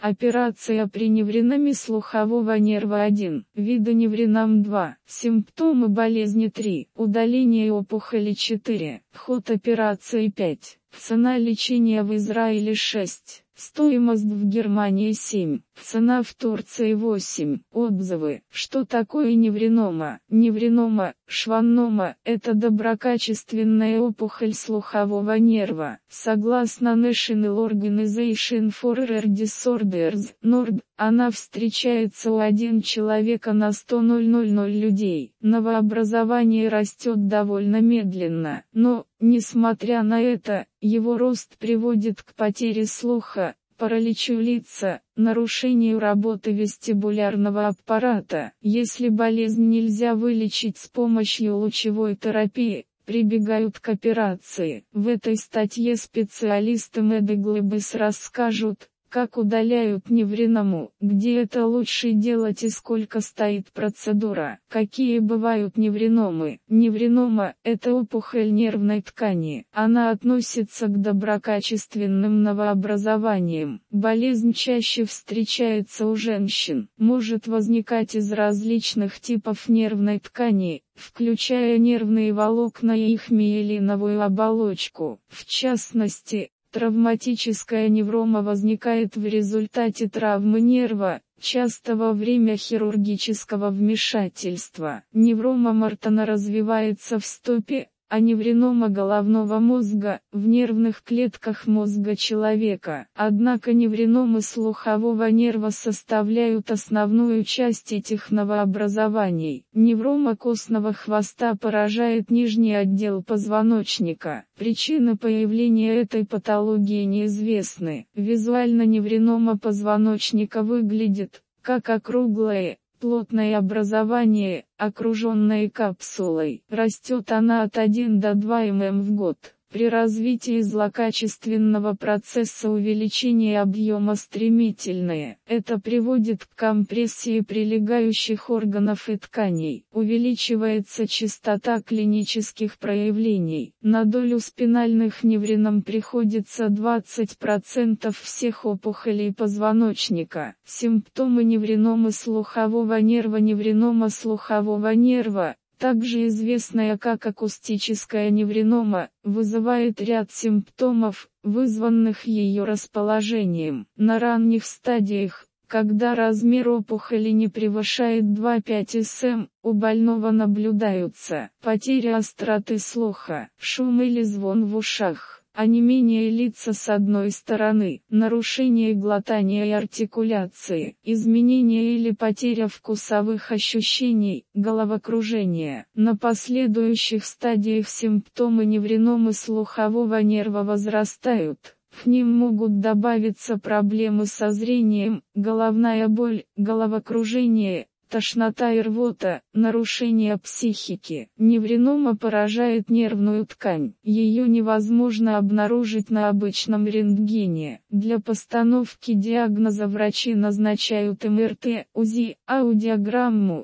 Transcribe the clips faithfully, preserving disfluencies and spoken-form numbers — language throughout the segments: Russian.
Операция при невриноме слухового нерва один, вида неврином два, симптомы болезни три, удаление опухоли четыре, ход операции пять, цена лечения в Израиле шесть, стоимость в Германии семь, цена в Турции восемь. Отзывы. Что такое невринома? Невринома, шваннома – это доброкачественная опухоль слухового нерва. Согласно National Organization for Rare Disorders, норд, она встречается у одного человека на сто тысяч людей. Новообразование растет довольно медленно, но, несмотря на это, его рост приводит к потере слуха, параличу лица, нарушению работы вестибулярного аппарата. Если болезнь нельзя вылечить с помощью лучевой терапии, прибегают к операции. В этой статье специалисты Медиглобис расскажут, как удаляют невриному, где это лучше делать и сколько стоит процедура. Какие бывают невриномы? Невринома – это опухоль нервной ткани. Она относится к доброкачественным новообразованиям. Болезнь чаще встречается у женщин. Может возникать из различных типов нервной ткани, включая нервные волокна и их миелиновую оболочку. В частности, травматическая неврома возникает в результате травмы нерва, часто во время хирургического вмешательства. Неврома Мартона развивается в стопе, а невринома головного мозга – в нервных клетках мозга человека. Однако невриномы слухового нерва составляют основную часть этих новообразований. Неврома костного хвоста поражает нижний отдел позвоночника. Причины появления этой патологии неизвестны. Визуально невринома позвоночника выглядит, как округлое, плотное образование, окруженное капсулой. Растет она от одного до двух миллиметров в год. При развитии злокачественного процесса увеличение объема стремительное. Это приводит к компрессии прилегающих органов и тканей. Увеличивается частота клинических проявлений. На долю спинальных неврином приходится двадцать процентов всех опухолей позвоночника. Симптомы невриномы слухового нерва. Невринома слухового нерва, также известная как акустическая невринома, вызывает ряд симптомов, вызванных ее расположением. На ранних стадиях, когда размер опухоли не превышает два целых пять десятых сантиметра, у больного наблюдаются потеря остроты слуха, шум или звон в ушах, онемение лица с одной стороны, нарушение глотания и артикуляции, изменение или потеря вкусовых ощущений, головокружение. На последующих стадиях симптомы невриномы слухового нерва возрастают. К ним могут добавиться проблемы со зрением, головная боль, головокружение, тошнота и рвота, нарушение психики. Невринома поражает нервную ткань. Ее невозможно обнаружить на обычном рентгене. Для постановки диагноза врачи назначают эм эр тэ, УЗИ, аудиограмму,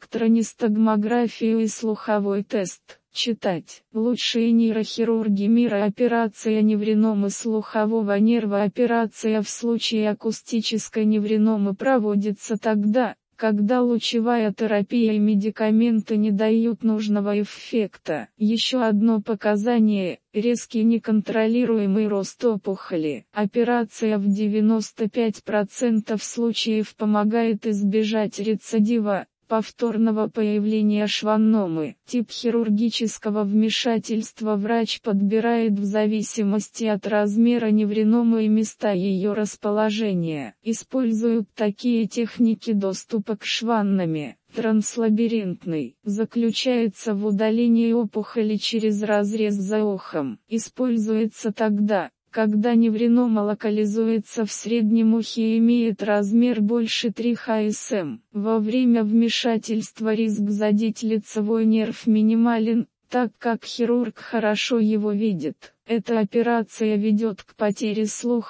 электронистогмографию и слуховой тест. Читать. Лучшие нейрохирурги мира. Операция невриномы слухового нерва. Операция в случае акустической невриномы проводится тогда, когда лучевая терапия и медикаменты не дают нужного эффекта. Еще одно показание – резкий неконтролируемый рост опухоли. Операция в девяноста пяти процентах случаев помогает избежать рецидива, повторного появления шванномы. Тип хирургического вмешательства врач подбирает в зависимости от размера невриномы и места ее расположения. Используют такие техники доступа к шванноме. Транслабиринтный заключается в удалении опухоли через разрез за ухом. Используется тогда, когда невринома локализуется в среднем ухе и имеет размер больше трёх сантиметров. Во время вмешательства риск задеть лицевой нерв минимален, так как хирург хорошо его видит. Эта операция ведет к потере слуха,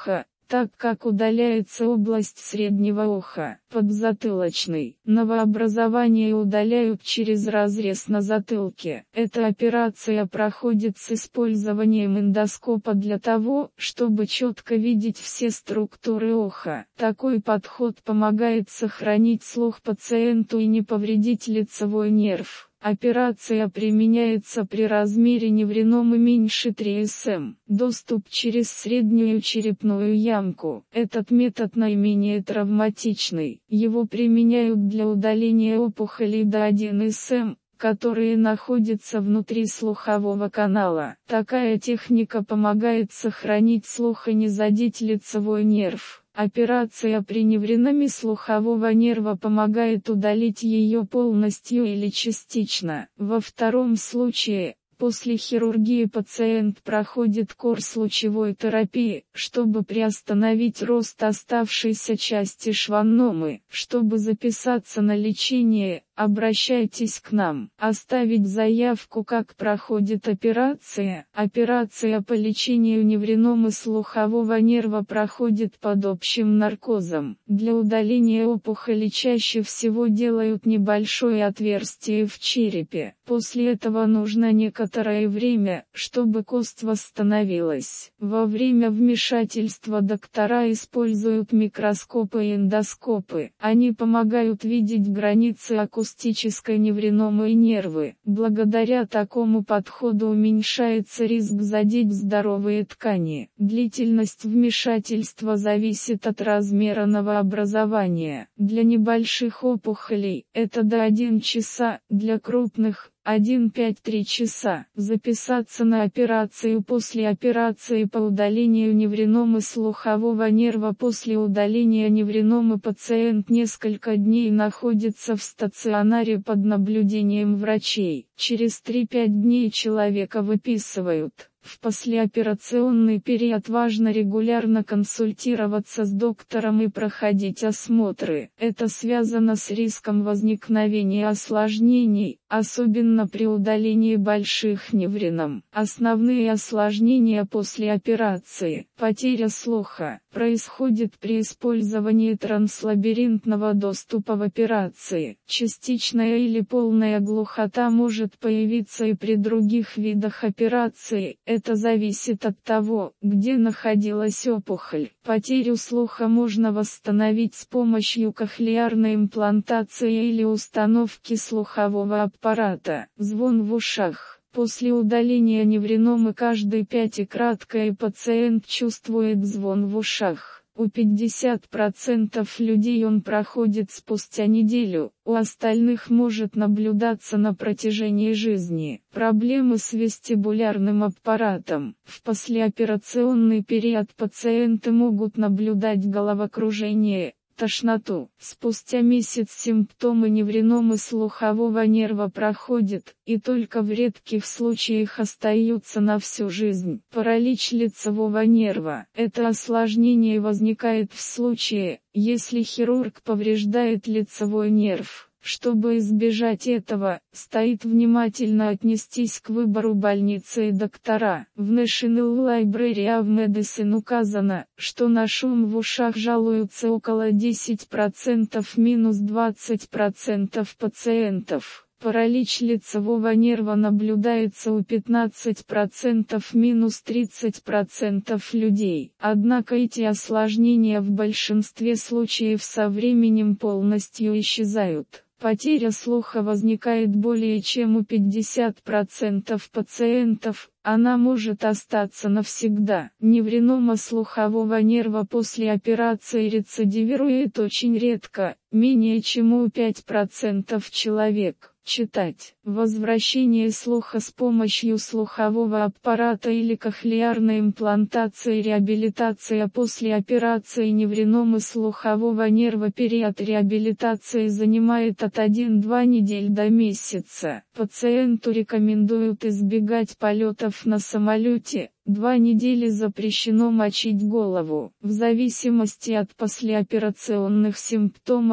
так как удаляется область среднего уха, подзатылочный. Новообразование удаляют через разрез на затылке. Эта операция проходит с использованием эндоскопа для того, чтобы четко видеть все структуры уха. Такой подход помогает сохранить слух пациенту и не повредить лицевой нерв. Операция применяется при размере невриномы меньше трёх сантиметров. Доступ через среднюю черепную ямку. Этот метод наименее травматичный. Его применяют для удаления опухолей до одного сантиметра, которые находятся внутри слухового канала. Такая техника помогает сохранить слух и не задеть лицевой нерв. Операция при невриноме слухового нерва помогает удалить ее полностью или частично. Во втором случае, после хирургии пациент проходит курс лучевой терапии, чтобы приостановить рост оставшейся части шванномы. Чтобы записаться на лечение, обращайтесь к нам. Оставить заявку, как проходит операция. Операция по лечению невриномы слухового нерва проходит под общим наркозом. Для удаления опухоли чаще всего делают небольшое отверстие в черепе. После этого нужно некоторое время, чтобы кость восстановилась. Во время вмешательства доктора используют микроскопы и эндоскопы. Они помогают видеть границы акустической невриномы и нервы. Благодаря такому подходу уменьшается риск задеть здоровые ткани. Длительность вмешательства зависит от размера новообразования. Для небольших опухолей это до одного часа, для крупных – один пять три часа. Записаться на операцию. После операции по удалению невриномы слухового нерва. После удаления невриномы пациент несколько дней находится в стационаре под наблюдением врачей. Через три-пять дней человека выписывают. В послеоперационный период важно регулярно консультироваться с доктором и проходить осмотры. Это связано с риском возникновения осложнений, особенно при удалении больших неврином. Основные осложнения после операции. Потеря слуха происходит при использовании транслабиринтного доступа в операции. Частичная или полная глухота может появиться и при других видах операции. Это зависит от того, где находилась опухоль. Потерю слуха можно восстановить с помощью кохлеарной имплантации или установки слухового аппарата. Звон в ушах. После удаления невриномы каждый пятикратный пациент чувствует звон в ушах. У пятидесяти процентов людей он проходит спустя неделю, у остальных может наблюдаться на протяжении жизни. Проблемы с вестибулярным аппаратом. В послеоперационный период пациенты могут наблюдать головокружение, тошноту. Спустя месяц симптомы невриномы слухового нерва проходят, и только в редких случаях остаются на всю жизнь. Паралич лицевого нерва. Это осложнение возникает в случае, если хирург повреждает лицевой нерв. Чтобы избежать этого, стоит внимательно отнестись к выбору больницы и доктора. В National Library of Medicine указано, что на шум в ушах жалуются около десяти процентов – двадцать процентов пациентов. Паралич лицевого нерва наблюдается у пятнадцати процентов – тридцати процентов людей. Однако эти осложнения в большинстве случаев со временем полностью исчезают. Потеря слуха возникает более чем у пятидесяти процентов пациентов, она может остаться навсегда. Невринома слухового нерва после операции рецидивирует очень редко, менее чем у пяти процентов человек. Читать. Возвращение слуха с помощью слухового аппарата или кохлеарной имплантации. Реабилитация после операции невриномы слухового нерва. Период реабилитации занимает от одной-двух недель до месяца. Пациенту рекомендуют избегать полетов на самолете. Два недели запрещено мочить голову. В зависимости от послеоперационных симптомов,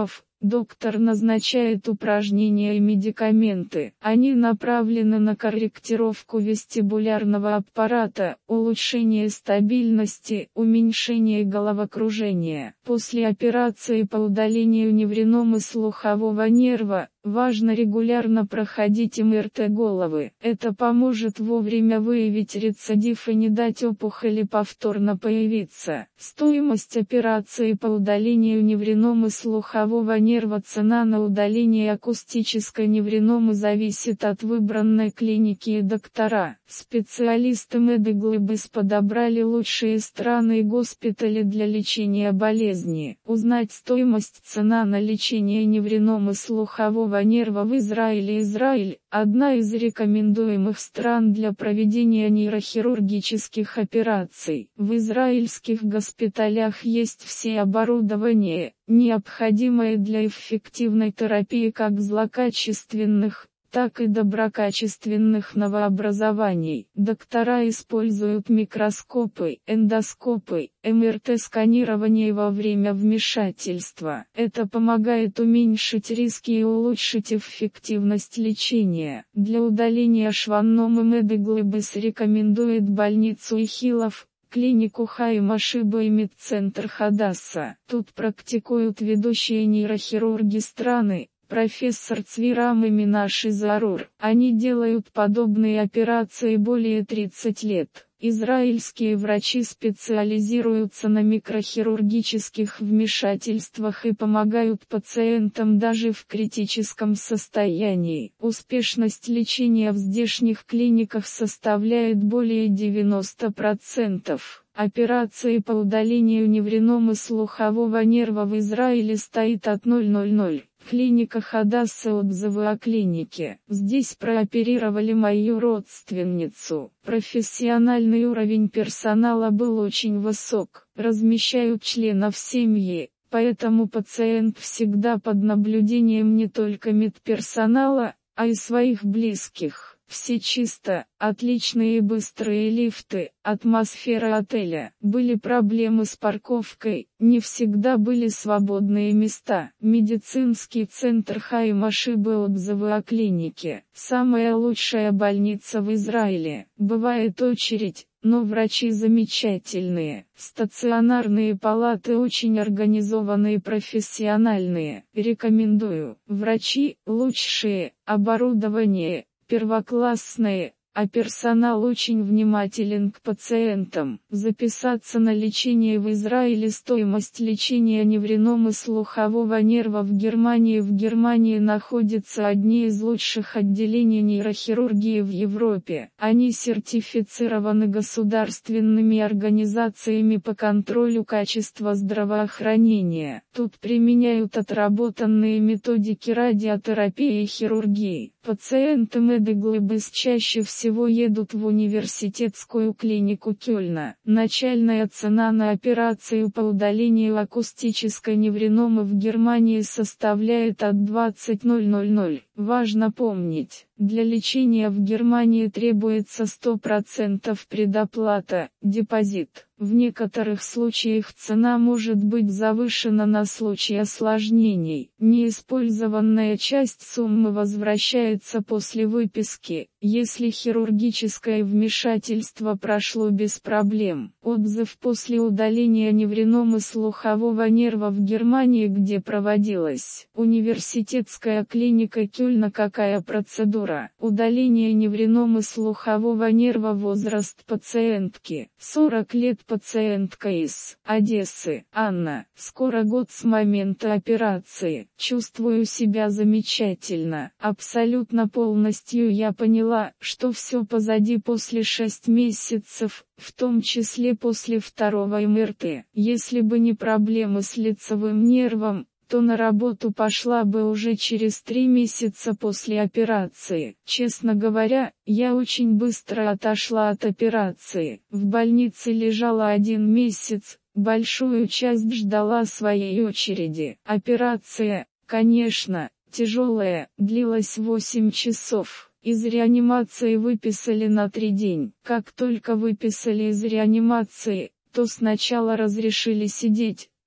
доктор назначает упражнения и медикаменты. Они направлены на корректировку вестибулярного аппарата, улучшение стабильности, уменьшение головокружения. После операции по удалению невриномы слухового нерва, важно регулярно проходить эм эр тэ головы. Это поможет вовремя выявить рецидив и не дать опухоли повторно появиться. Стоимость операции по удалению невриномы слухового нерва. Цена на удаление акустической невриномы зависит от выбранной клиники и доктора. Специалисты Медиглобус подобрали лучшие страны и госпитали для лечения болезни. Узнать стоимость. Цена на лечение невриномы слухового нерва в Израиле. Израиль – одна из рекомендуемых стран для проведения нейрохирургических операций. В израильских госпиталях есть все оборудование, необходимое для эффективной терапии как злокачественных, так и доброкачественных новообразований. Доктора используют микроскопы, эндоскопы, эм эр тэ-сканирование во время вмешательства. Это помогает уменьшить риски и улучшить эффективность лечения. Для удаления шванномы Медиглобус рекомендует больницу Ихилов, клинику Хаим Ашиба и медцентр Хадасса. Тут практикуют ведущие нейрохирурги страны, профессор Цвирам и Минаши Зарур. Они делают подобные операции более тридцати лет. Израильские врачи специализируются на микрохирургических вмешательствах и помогают пациентам даже в критическом состоянии. Успешность лечения в здешних клиниках составляет более девяноста процентов. Операции по удалению невриномы слухового нерва в Израиле стоит от ноль. Клиника Хадасса. Отзывы о клинике. Здесь прооперировали мою родственницу. Профессиональный уровень персонала был очень высок. Размещают членов семьи, поэтому пациент всегда под наблюдением не только медперсонала, а и своих близких. Все чисто, отличные и быстрые лифты, атмосфера отеля. Были проблемы с парковкой, не всегда были свободные места. Медицинский центр Хаим Ашиба. Отзывы о клинике. Самая лучшая больница в Израиле. Бывает очередь, но врачи замечательные. Стационарные палаты очень организованные и профессиональные. Рекомендую. Врачи лучшие, оборудование первоклассное, а персонал очень внимателен к пациентам. Записаться на лечение в Израиле. Стоимость лечения невриномы слухового нерва в Германии. В Германии находятся одни из лучших отделений нейрохирургии в Европе. Они сертифицированы государственными организациями по контролю качества здравоохранения. Тут применяют отработанные методики радиотерапии и хирургии. Пациенты Медиглобус чаще всего едут в университетскую клинику Кёльна. Начальная цена на операцию по удалению акустической невриномы в Германии составляет от двадцати тысяч. Важно помнить, для лечения в Германии требуется сто процентов предоплата, депозит. В некоторых случаях цена может быть завышена на случай осложнений. Неиспользованная часть суммы возвращается после выписки, если хирургическое вмешательство прошло без проблем. Отзыв после удаления невриномы слухового нерва в Германии. Где проводилась университетская клиника Кёльна. Какая процедура? Удаление невриномы слухового нерва. Возраст пациентки сорок лет. Пациентка из Одессы. Анна. Скоро год с момента операции. Чувствую себя замечательно. Абсолютно полностью я поняла, что все позади после шести месяцев, в том числе после второго эм эр тэ. Если бы не проблемы с лицевым нервом, то на работу пошла бы уже через три месяца после операции. Честно говоря, я очень быстро отошла от операции. В больнице лежала один месяц, большую часть ждала своей очереди. Операция, конечно, тяжелая, длилась восемь часов. Из реанимации выписали на три дня. Как только выписали из реанимации, то сначала разрешили сидеть,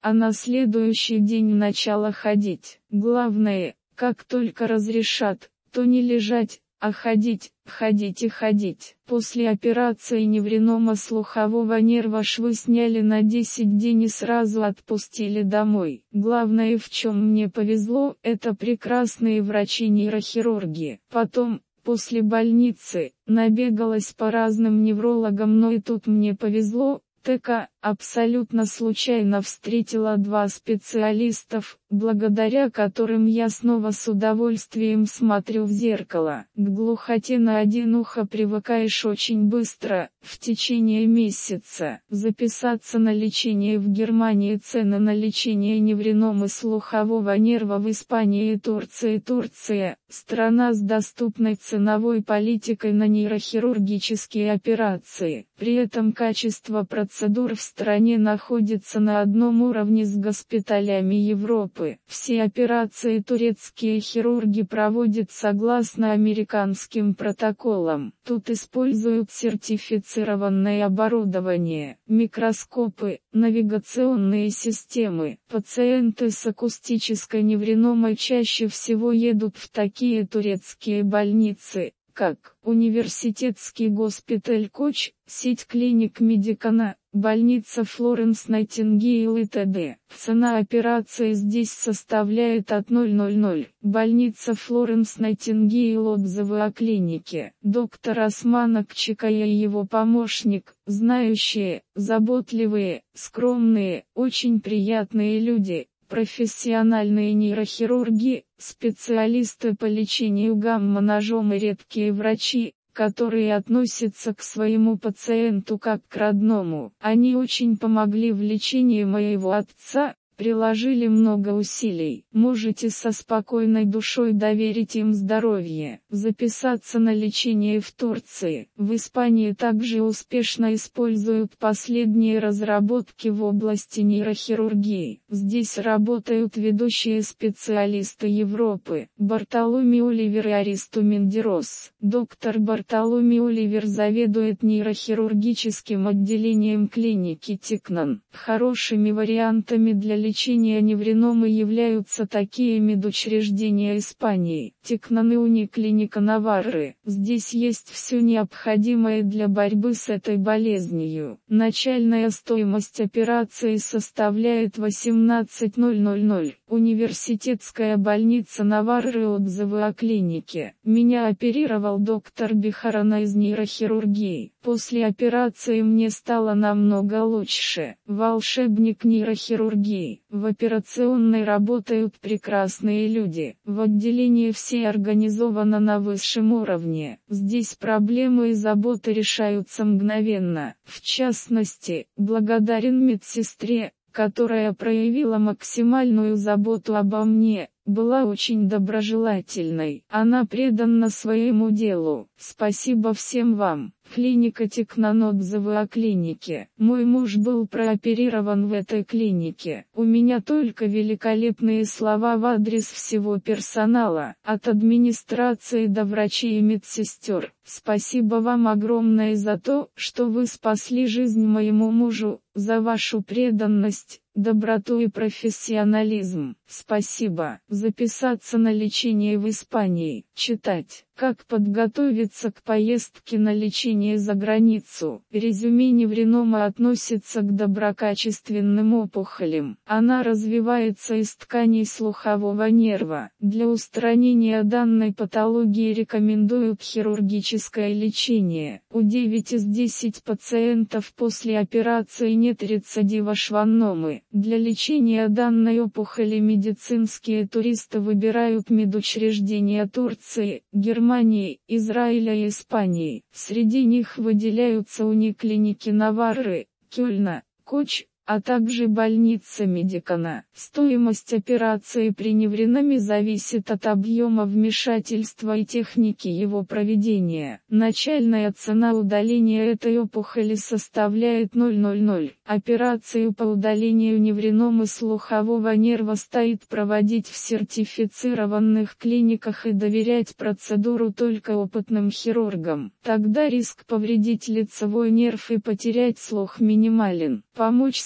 а на следующий день начала ходить. Главное, как только разрешат, то не лежать, а ходить, ходить и ходить. После операции невринома слухового нерва швы сняли на десять дней и сразу отпустили домой. Главное, в чем мне повезло, это прекрасные врачи-нейрохирурги. Потом, после больницы, набегалась по разным неврологам, но и тут мне повезло. ТК абсолютно случайно встретила два специалистов, благодаря которым я снова с удовольствием смотрю в зеркало. К глухоте на один ухо привыкаешь очень быстро, в течение месяца. Записаться на лечение в Германии. Цены на лечение невриномы слухового нерва в Испании и Турции. Турция – страна с доступной ценовой политикой на нейрохирургические операции. При этом качество процедур в стране находится на одном уровне с госпиталями Европы. Все операции турецкие хирурги проводят согласно американским протоколам. Тут используют сертифицированное оборудование, микроскопы, навигационные системы. Пациенты с акустической невриномой чаще всего едут в такие турецкие больницы, как Университетский госпиталь Коч, сеть клиник Медикана, больница Флоренс Найтингейл и т.д. Цена операции здесь составляет от ноль. Больница Флоренс Найтингейл. Отзывы о клинике. Доктор Осман Акчикая и его помощник, знающие, заботливые, скромные, очень приятные люди. Профессиональные нейрохирурги, специалисты по лечению гамма-ножом и редкие врачи, которые относятся к своему пациенту как к родному. Они очень помогли в лечении моего отца, приложили много усилий. Можете со спокойной душой доверить им здоровье. Записаться на лечение в Турции. В Испании также успешно используют последние разработки в области нейрохирургии. Здесь работают ведущие специалисты Европы. Бартоломей Оливер и Аристо Мендерос. Доктор Бартоломей Оливер заведует нейрохирургическим отделением клиники Тикнан. Хорошими вариантами для лечения невриномы являются такие медучреждения Испании: Тикнан и Униклиника Наварры. Здесь есть все необходимое для борьбы с этой болезнью. Начальная стоимость операции составляет восемнадцать тысяч. Университетская больница Наварры. Отзывы о клинике. Меня оперировал доктор Бихарана из нейрохирургии. После операции мне стало намного лучше. Волшебник нейрохирургии. В операционной работают прекрасные люди. В отделении все организовано на высшем уровне. Здесь проблемы и заботы решаются мгновенно. В частности, благодарен медсестре, которая проявила максимальную заботу обо мне, была очень доброжелательной. Она предана своему делу. Спасибо всем вам. Клиника Тикнан. Отзывы о клинике. Мой муж был прооперирован в этой клинике. У меня только великолепные слова в адрес всего персонала, от администрации до врачей и медсестер. Спасибо вам огромное за то, что вы спасли жизнь моему мужу, за вашу преданность, доброту и профессионализм. Спасибо. Записаться на лечение в Испании. Читать. Как подготовиться к поездке на лечение за границу. Резюме. Невринома относится к доброкачественным опухолям. Она развивается из тканей слухового нерва. Для устранения данной патологии рекомендуют хирургическое лечение. У девять из десяти пациентов после операции нет рецидива шванномы. Для лечения данной опухоли медицинские туристы выбирают медучреждения Турции, Германии, Израиля и Испании. Среди них выделяются униклиники Наварры, Кёльна, Коч, а также больница Медикана. Стоимость операции при невриноме зависит от объема вмешательства и техники его проведения. Начальная цена удаления этой опухоли составляет ноль. Операцию по удалению невриномы слухового нерва стоит проводить в сертифицированных клиниках и доверять процедуру только опытным хирургам. Тогда риск повредить лицевой нерв и потерять слух минимален. Помочь с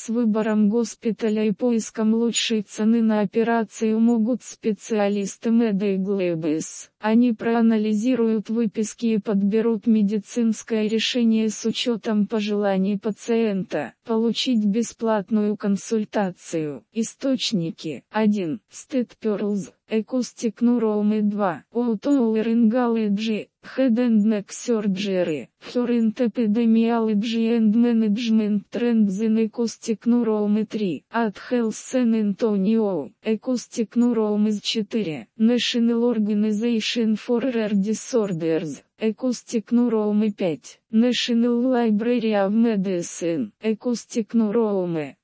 выбором госпиталя и поиском лучшей цены на операцию могут специалисты Медиглэбис. Они проанализируют выписки и подберут медицинское решение с учетом пожеланий пациента. Получить бесплатную консультацию. Источники. один. State Pearls. Acoustic Neurome два. Otolaryngology. Head and Neck Surgery. Current Epidemiology and Management Trends in Acoustic Neurome три. At Health San Antonio. Acoustic Neuromes четыре. National Organization for Rare Disorders. Acoustic Neurome пять. National Library of Medicine. Acoustic Neurome.